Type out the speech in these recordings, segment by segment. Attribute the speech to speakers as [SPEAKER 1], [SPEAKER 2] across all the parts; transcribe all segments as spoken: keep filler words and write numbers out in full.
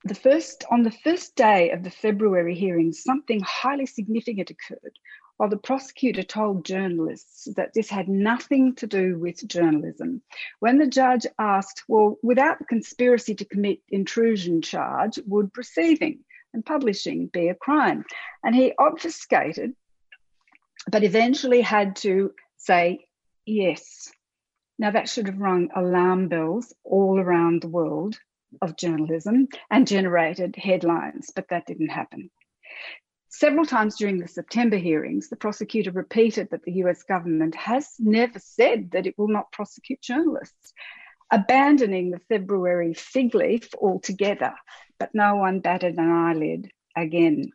[SPEAKER 1] the first, on the first day of the February hearings, something highly significant occurred. While the prosecutor told journalists that this had nothing to do with journalism, when the judge asked, well, without the conspiracy to commit intrusion charge, would receiving and publishing be a crime? And he obfuscated, but eventually had to say yes. Now, that should have rung alarm bells all around the world of journalism and generated headlines, but that didn't happen. Several times during the September hearings, the prosecutor repeated that the U S government has never said that it will not prosecute journalists, abandoning the February fig leaf altogether, but no one batted an eyelid again.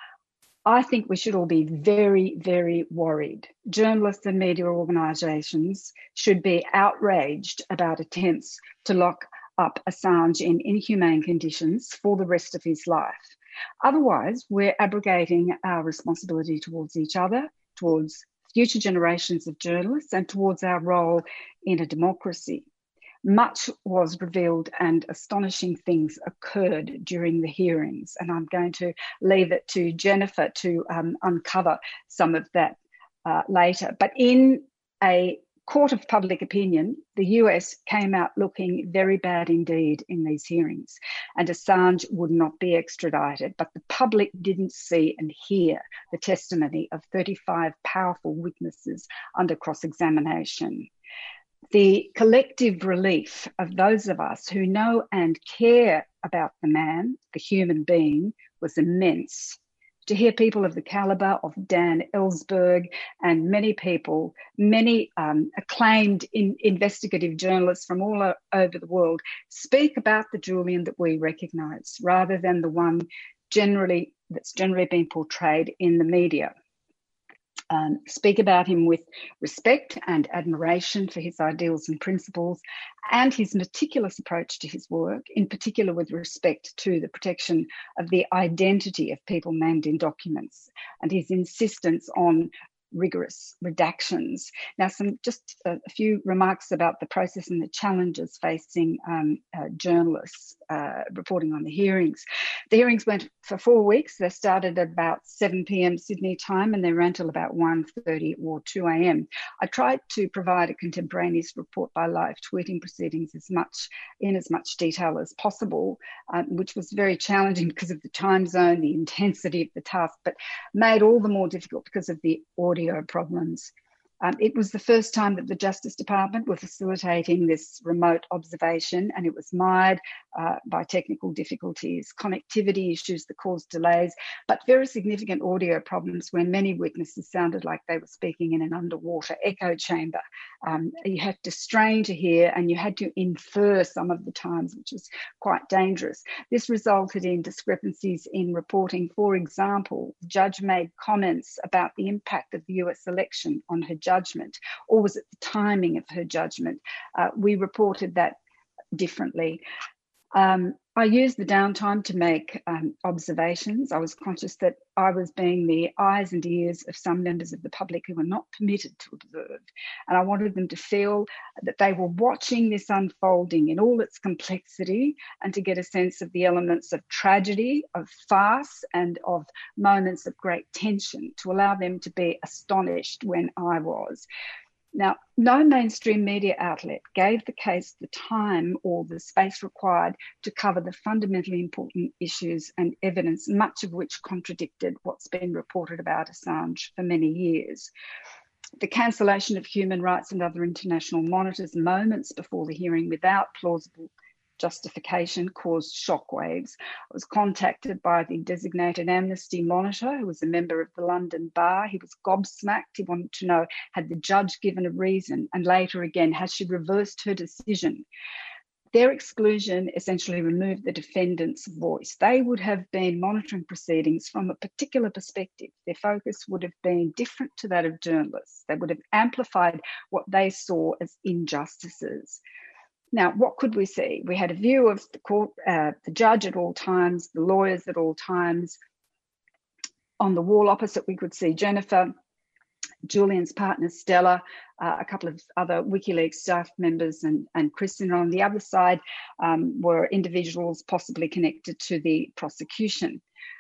[SPEAKER 1] I think we should all be very, very worried. Journalists and media organisations should be outraged about attempts to lock up Assange in inhumane conditions for the rest of his life. Otherwise, we're abrogating our responsibility towards each other, towards future generations of journalists, and towards our role in a democracy. Much was revealed and astonishing things occurred during the hearings, and I'm going to leave it to Jennifer to um, uncover some of that uh, later. But in a court of public opinion, the U S came out looking very bad indeed in these hearings, and Assange would not be extradited, but the public didn't see and hear the testimony of thirty-five powerful witnesses under cross-examination. The collective relief of those of us who know and care about the man, the human being, was immense. To hear people of the calibre of Dan Ellsberg and many people, many um, acclaimed in investigative journalists from all over the world speak about the Julian that we recognise, rather than the one generally that's generally been portrayed in the media. Um, speak about him with respect and admiration for his ideals and principles and his meticulous approach to his work, in particular with respect to the protection of the identity of people named in documents and his insistence on rigorous redactions. Now, some just a, a few remarks about the process and the challenges facing um, uh, journalists uh, reporting on the hearings. The hearings went for four weeks. They started at about seven p.m. Sydney time and they ran till about one thirty or two a.m. I tried to provide a contemporaneous report by live tweeting proceedings as much in as much detail as possible, um, which was very challenging because of the time zone, the intensity of the task, but made all the more difficult because of the audio problems. Um, it was the first time that the Justice Department were facilitating this remote observation, and it was mired uh, by technical difficulties, connectivity issues that caused delays, but very significant audio problems where many witnesses sounded like they were speaking in an underwater echo chamber. Um, you had to strain to hear and you had to infer some of the times, which was quite dangerous. This resulted in discrepancies in reporting. For example, the judge made comments about the impact of the U S election on her judgment, or was it the timing of her judgment? Uh, we reported that differently. Um, I used the downtime to make um, observations. I was conscious that I was being the eyes and ears of some members of the public who were not permitted to observe. And I wanted them to feel that they were watching this unfolding in all its complexity and to get a sense of the elements of tragedy, of farce, and of moments of great tension, to allow them to be astonished when I was. Now, no mainstream media outlet gave the case the time or the space required to cover the fundamentally important issues and evidence, much of which contradicted what's been reported about Assange for many years. The cancellation of human rights and other international monitors moments before the hearing without plausible justification caused shockwaves. I was contacted by the designated amnesty monitor, who was a member of the London Bar. He was gobsmacked. He wanted to know, had the judge given a reason? And later again, has she reversed her decision? Their exclusion essentially removed the defendant's voice. They would have been monitoring proceedings from a particular perspective. Their focus would have been different to that of journalists. They would have amplified what they saw as injustices. Now, what could we see? We had a view of the court, uh, the judge at all times, the lawyers at all times. On the wall opposite, we could see Jennifer. Julian's partner, Stella, uh, a couple of other WikiLeaks staff members, and, and Kristen. On the other side um, were individuals possibly connected to the prosecution.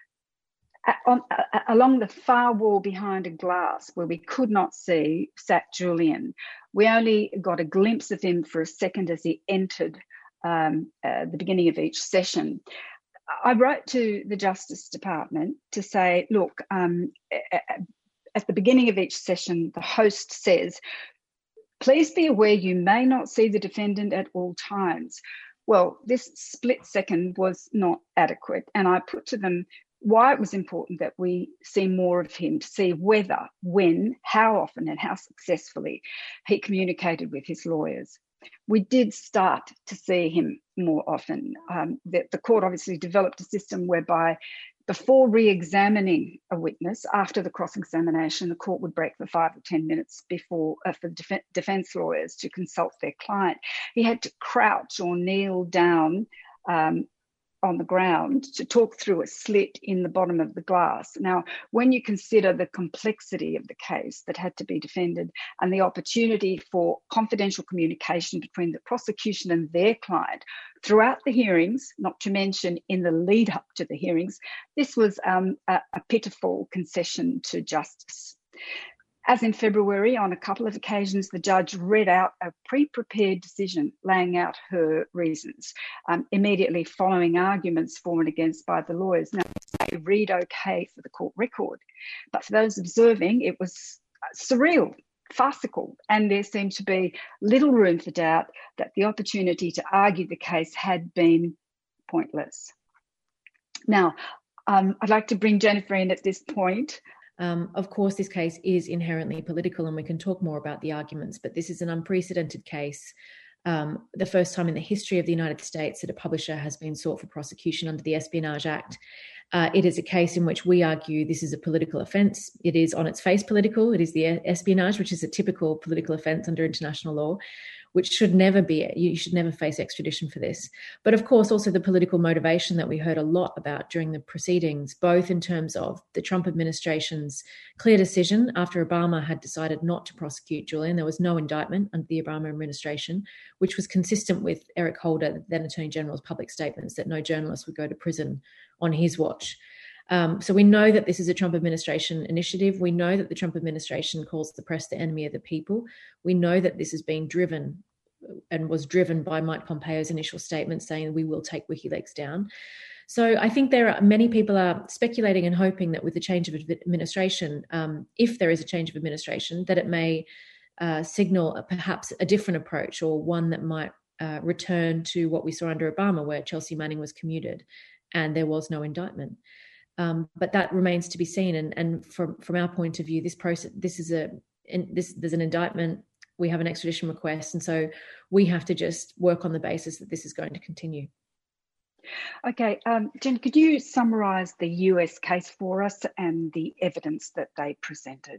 [SPEAKER 1] On, uh, along the far wall behind a glass where we could not see sat Julian. We only got a glimpse of him for a second as he entered um, uh, the beginning of each session. I wrote to the Justice Department to say, look, um, at the beginning of each session, the host says, please be aware you may not see the defendant at all times. Well, this split second was not adequate, and I put to them why it was important that we see more of him, to see whether, when, how often and how successfully he communicated with his lawyers. We did start to see him more often. Um, the, the court obviously developed a system whereby before re-examining a witness, after the cross-examination, the court would break for five or ten minutes before uh, for def- defence lawyers to consult their client. He had to crouch or kneel down um, on the ground to talk through a slit in the bottom of the glass. Now, when you consider the complexity of the case that had to be defended and the opportunity for confidential communication between the prosecution and their client throughout the hearings, not to mention in the lead up to the hearings, this was um, a, a pitiful concession to justice. As in February, on a couple of occasions, the judge read out a pre-prepared decision laying out her reasons, um, immediately following arguments for and against by the lawyers. Now, they read okay for the court record, but for those observing, it was surreal, farcical, and there seemed to be little room for doubt that the opportunity to argue the case had been pointless. Now, um, I'd like to bring Jennifer in at this point.
[SPEAKER 2] Um, of course, this case is inherently political, and we can talk more about the arguments, but this is an unprecedented case. Um, the first time in the history of the United States that a publisher has been sought for prosecution under the Espionage Act. Uh, it is a case in which we argue this is a political offence. It is on its face political. It is the espionage, which is a typical political offence under international law, which should never be, you should never face extradition for this. But of course, also the political motivation that we heard a lot about during the proceedings, both in terms of the Trump administration's clear decision after Obama had decided not to prosecute Julian. There was no indictment under the Obama administration, which was consistent with Eric Holder, the then Attorney General's public statements that no journalist would go to prison on his watch. Um, so we know that this is a Trump administration initiative. We know that the Trump administration calls the press the enemy of the people. We know that this has been driven and was driven by Mike Pompeo's initial statement saying we will take WikiLeaks down. So I think there are many people are speculating and hoping that with the change of administration, um, if there is a change of administration, that it may uh, signal a, perhaps a different approach, or one that might uh, return to what we saw under Obama, where Chelsea Manning was commuted and there was no indictment. Um, but that remains to be seen. And, and from, from our point of view, this process, this is a, in, this, there's an indictment, we have an extradition request. And so we have to just work on the basis that this is going to continue.
[SPEAKER 1] Okay, um, Jen, could you summarise the U S case for us and the evidence that they presented?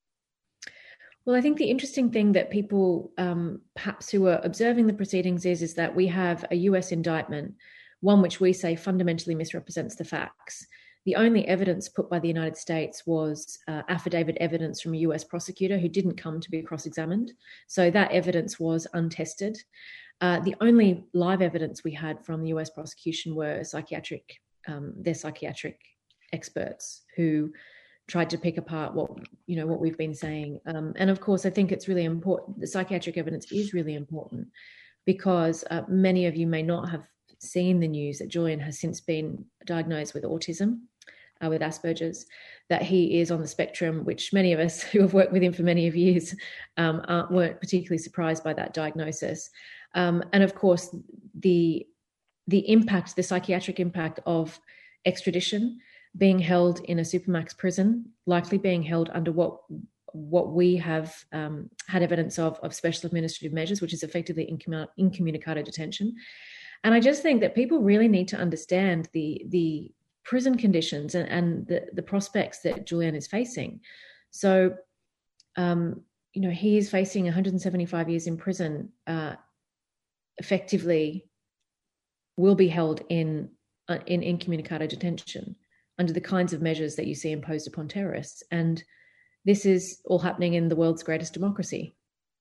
[SPEAKER 2] Well, I think the interesting thing that people um, perhaps who are observing the proceedings is, is that we have a U S indictment, one which we say fundamentally misrepresents the facts. The only evidence put by the United States was uh, affidavit evidence from a U S prosecutor who didn't come to be cross-examined. So that evidence was untested. Uh, the only live evidence we had from the U S prosecution were psychiatric, um, their psychiatric experts who tried to pick apart what, you know, what we've been saying. Um, and of course, I think it's really important. The psychiatric evidence is really important because uh, many of you may not have seen the news that Julian has since been diagnosed with autism, uh, with Asperger's, that he is on the spectrum, which many of us who have worked with him for many of years um, aren't, weren't particularly surprised by that diagnosis. Um, and of course, the the impact, the psychiatric impact of extradition, being held in a supermax prison, likely being held under what what we have um, had evidence of, of special administrative measures, which is effectively incommunicado detention. And I just think that people really need to understand the the prison conditions and, and the, the prospects that Julian is facing. So, um, you know, he is facing one hundred seventy-five years in prison, uh, effectively will be held in, uh, in incommunicado detention under the kinds of measures that you see imposed upon terrorists. And this is all happening in the world's greatest democracy.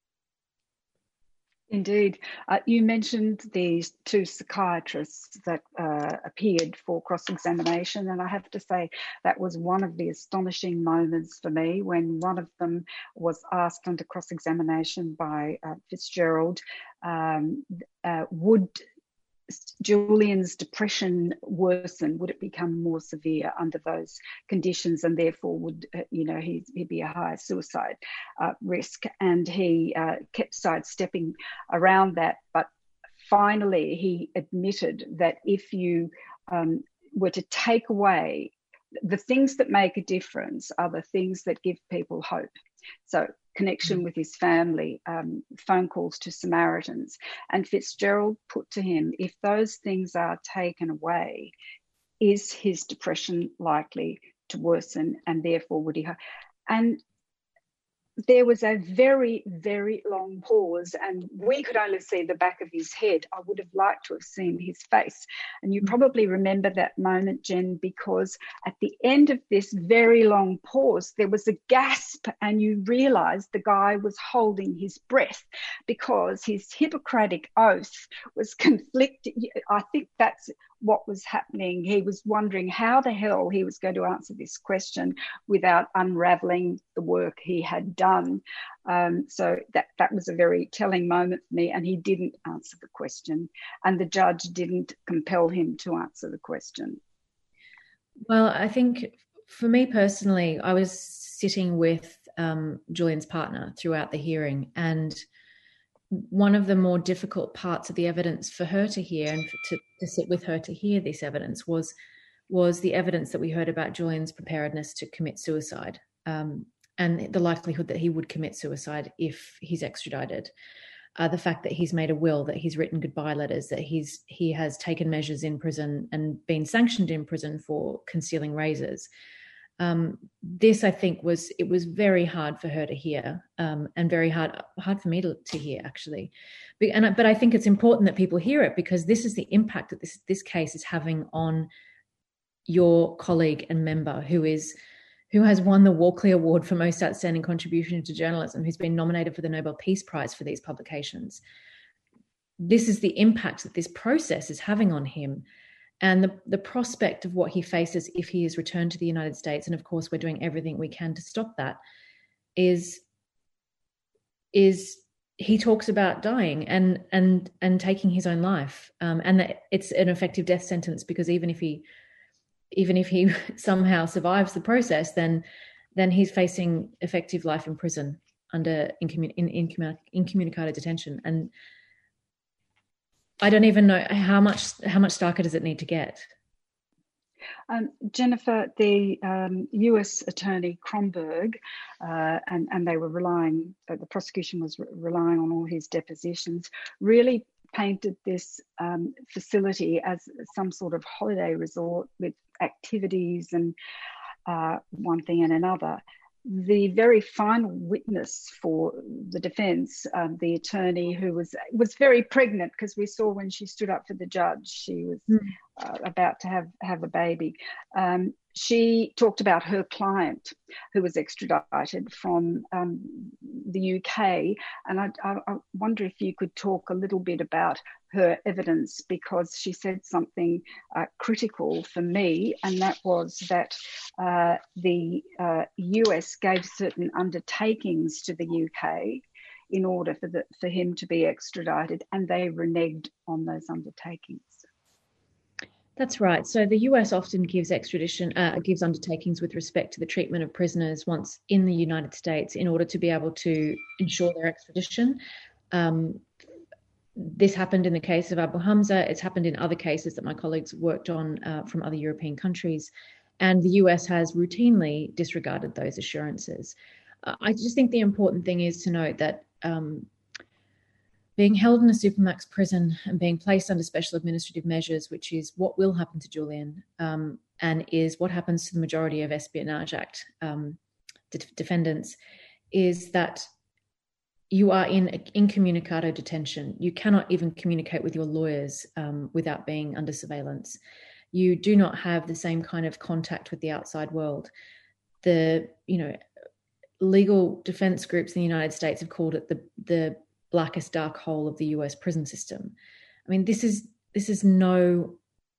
[SPEAKER 1] Indeed. Uh, you mentioned these two psychiatrists that uh, appeared for cross-examination, and I have to say that was one of the astonishing moments for me when one of them was asked under cross-examination by uh, Fitzgerald, um, uh, would Julian's depression worsen? Would it become more severe under those conditions, and therefore would, uh, you know, he'd, he'd be a higher suicide uh, risk? And he uh, kept sidestepping around that, but finally he admitted that if you um, were to take away the things that make a difference are the things that give people hope. So connection with his family, um, phone calls to Samaritans. And Fitzgerald put to him, if those things are taken away, is his depression likely to worsen, and therefore would he... And there was a very, very long pause, and we could only see the back of his head. I would have liked to have seen his face. And you probably remember that moment, Jen, because at the end of this very long pause, there was a gasp, and you realised the guy was holding his breath because his Hippocratic oath was conflicting. I think that's what was happening. He was wondering how the hell he was going to answer this question without unravelling the work he had done. Um, so that, that was a very telling moment for me, and he didn't answer the question, and the judge didn't compel him to answer the question.
[SPEAKER 2] Well, I think for me personally, I was sitting with um, Julian's partner throughout the hearing, and one of the more difficult parts of the evidence for her to hear and to, to sit with her to hear this evidence was was the evidence that we heard about Julian's preparedness to commit suicide, um, and the likelihood that he would commit suicide if he's extradited. Uh, the fact that he's made a will, that he's written goodbye letters, that he's he has taken measures in prison and been sanctioned in prison for concealing razors. Um, this, I think, was it was very hard for her to hear, um, and very hard hard for me to, to hear, actually. But, and, but I think it's important that people hear it, because this is the impact that this this case is having on your colleague and member who is who has won the Walkley Award for Most Outstanding Contribution to Journalism, who's been nominated for the Nobel Peace Prize for these publications. This is the impact that this process is having on him. And the, the prospect of what he faces if he is returned to the United States, and of course we're doing everything we can to stop that, is, is he talks about dying and and and taking his own life, um, and that it's an effective death sentence, because even if he even if he somehow survives the process, then then he's facing effective life in prison under incommun- in, in, incommunicado detention. And I don't even know how much how much darker does it need to get.
[SPEAKER 1] Um, Jennifer, the um, U S Attorney Kronberg, uh, and, and they were relying, uh, the prosecution was re- relying on all his depositions, really painted this um, facility as some sort of holiday resort with activities and uh, one thing and another. The very final witness for the defence, um, the attorney, who was was very pregnant, because we saw when she stood up for the judge, she was mm. uh, about to have, have a baby. Um, she talked about her client who was extradited from um, the U K. And I, I, I wonder if you could talk a little bit about her evidence, because she said something uh, critical for me, and that was that uh, the uh, U S gave certain undertakings to the U K in order for, the, for him to be extradited, and they reneged on those undertakings.
[SPEAKER 2] That's right. So the U S often gives extradition, uh, gives undertakings with respect to the treatment of prisoners once in the United States in order to be able to ensure their extradition. Um, this happened in the case of Abu Hamza. It's happened in other cases that my colleagues worked on uh, from other European countries. And the U S has routinely disregarded those assurances. Uh, I just think the important thing is to note that um, being held in a supermax prison and being placed under special administrative measures, which is what will happen to Julian, um, and is what happens to the majority of Espionage Act um, de- defendants, is that you are in incommunicado detention. You cannot even communicate with your lawyers um, without being under surveillance. You do not have the same kind of contact with the outside world. The, you know, legal defense groups in the United States have called it the the blackest dark hole of the U S prison system. I mean, this is this is no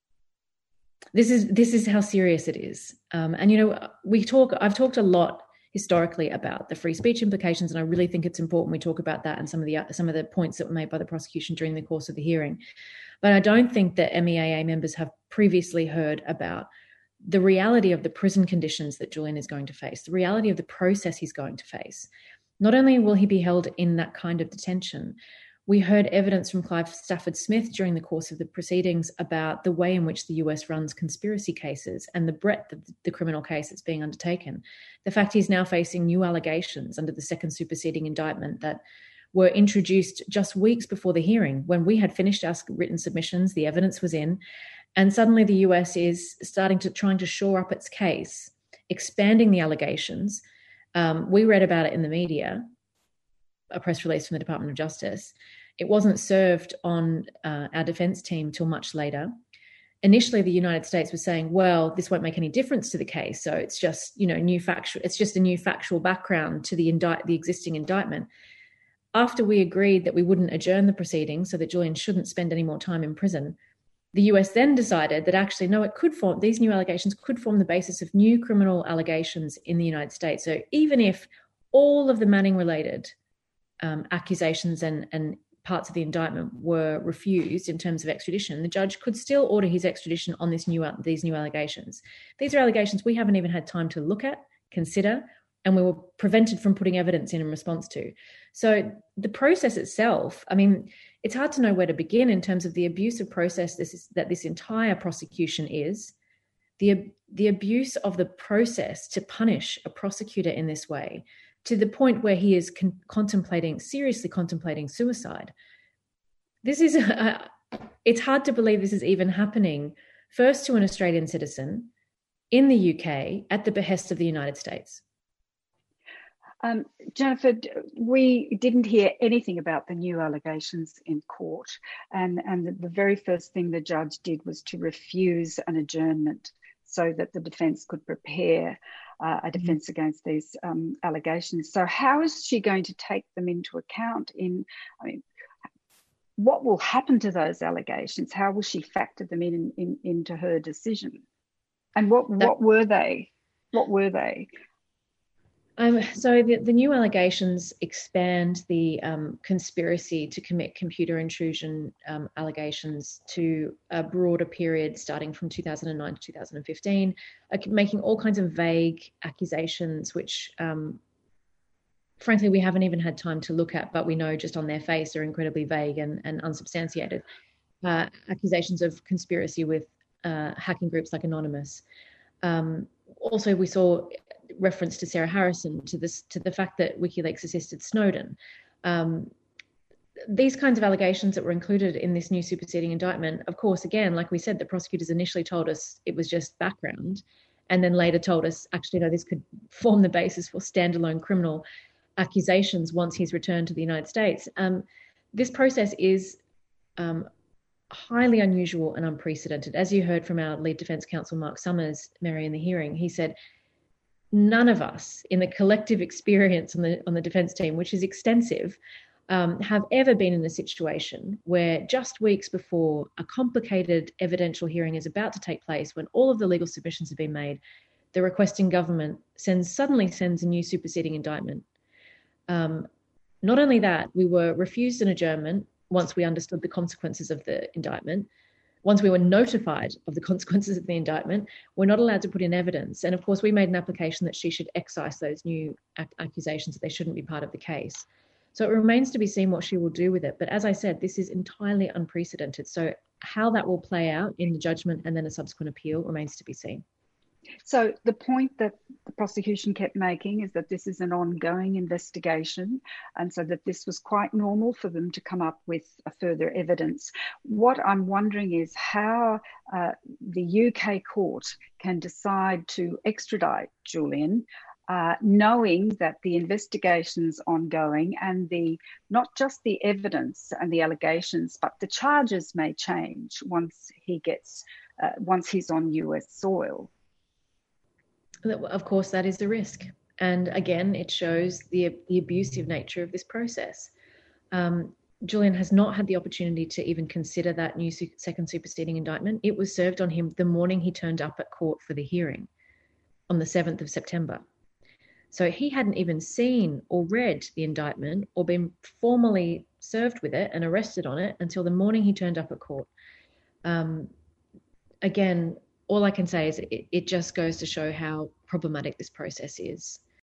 [SPEAKER 2] this is this is how serious it is. Um, and you know, we talk. I've talked a lot historically about the free speech implications, and I really think it's important we talk about that and some of the some of the points that were made by the prosecution during the course of the hearing. But I don't think that M E A A members have previously heard about the reality of the prison conditions that Julian is going to face, the reality of the process he's going to face. Not only will he be held in that kind of detention, we heard evidence from Clive Stafford Smith during the course of the proceedings about the way in which the U S runs conspiracy cases and the breadth of the criminal case that's being undertaken. The fact he's now facing new allegations under the second superseding indictment that were introduced just weeks before the hearing, when we had finished our written submissions, the evidence was in, and suddenly the U S is starting to trying to shore up its case, expanding the allegations. Um, we read about it in the media, a press release from the Department of Justice. It wasn't served on uh, our defense team till much later. Initially, the United States was saying, well, this won't make any difference to the case. So it's just, you know, new factual, it's just a new factual background to the indict, the existing indictment. After we agreed that we wouldn't adjourn the proceedings so that Julian shouldn't spend any more time in prison, the U S then decided that actually, no, it could form, these new allegations could form the basis of new criminal allegations in the United States. So even if all of the Manning-related um, accusations and, and parts of the indictment were refused in terms of extradition, the judge could still order his extradition on this new, these new allegations. These are allegations we haven't even had time to look at, consider, and we were prevented from putting evidence in in response to. So the process itself, I mean, it's hard to know where to begin in terms of the abusive process this is, that this entire prosecution is, the, the abuse of the process to punish a prosecutor in this way, to the point where he is con- contemplating, seriously contemplating suicide. This is, uh, it's hard to believe this is even happening, first to an Australian citizen in the U K at the behest of the United States.
[SPEAKER 1] Um, Jennifer, we didn't hear anything about the new allegations in court, and, and the, the very first thing the judge did was to refuse an adjournment so that the defence could prepare uh, a defence mm-hmm. against these um, allegations. So how is she going to take them into account in, I mean, what will happen to those allegations? How will she factor them in, in into her decision? And what, that- what were they? What were they?
[SPEAKER 2] Um, so the, the new allegations expand the um, conspiracy to commit computer intrusion um, allegations to a broader period starting from two thousand nine to two thousand fifteen, uh, making all kinds of vague accusations, which um, frankly we haven't even had time to look at, but we know just on their face are incredibly vague and, and unsubstantiated. Uh, accusations of conspiracy with uh, hacking groups like Anonymous. Um, also, we saw reference to Sarah Harrison, to this, to the fact that WikiLeaks assisted Snowden. Um, these kinds of allegations that were included in this new superseding indictment, of course, again, like we said, the prosecutors initially told us it was just background, and then later told us, actually, no, this could form the basis for standalone criminal accusations once he's returned to the United States. Um, this process is um, highly unusual and unprecedented. As you heard from our lead defence counsel, Mark Summers, Mary, in the hearing, he said, none of us in the collective experience on the on the defence team, which is extensive, um, have ever been in a situation where just weeks before a complicated evidential hearing is about to take place, when all of the legal submissions have been made, the requesting government sends suddenly sends a new superseding indictment. Um, not only that, we were refused an adjournment once we understood the consequences of the indictment. Once we were notified of the consequences of the indictment, we're not allowed to put in evidence. And of course, we made an application that she should excise those new ac- accusations, that they shouldn't be part of the case. So it remains to be seen what she will do with it. But as I said, this is entirely unprecedented. So how that will play out in the judgment and then a subsequent appeal remains to be seen.
[SPEAKER 1] So the point that the prosecution kept making is that this is an ongoing investigation, and so that this was quite normal for them to come up with a further evidence. What I'm wondering is how uh, the U K court can decide to extradite Julian, uh, knowing that the investigation's ongoing and the not just the evidence and the allegations, but the charges may change once he gets uh, once he's on U S soil.
[SPEAKER 2] Of course, that is the risk. And again, it shows the, the abusive nature of this process. Um, Julian has not had the opportunity to even consider that new su- second superseding indictment. It was served on him the morning he turned up at court for the hearing on the seventh of September. So he hadn't even seen or read the indictment or been formally served with it and arrested on it until the morning he turned up at court. Um, again, all I can say is it, it just goes to show how problematic this process is.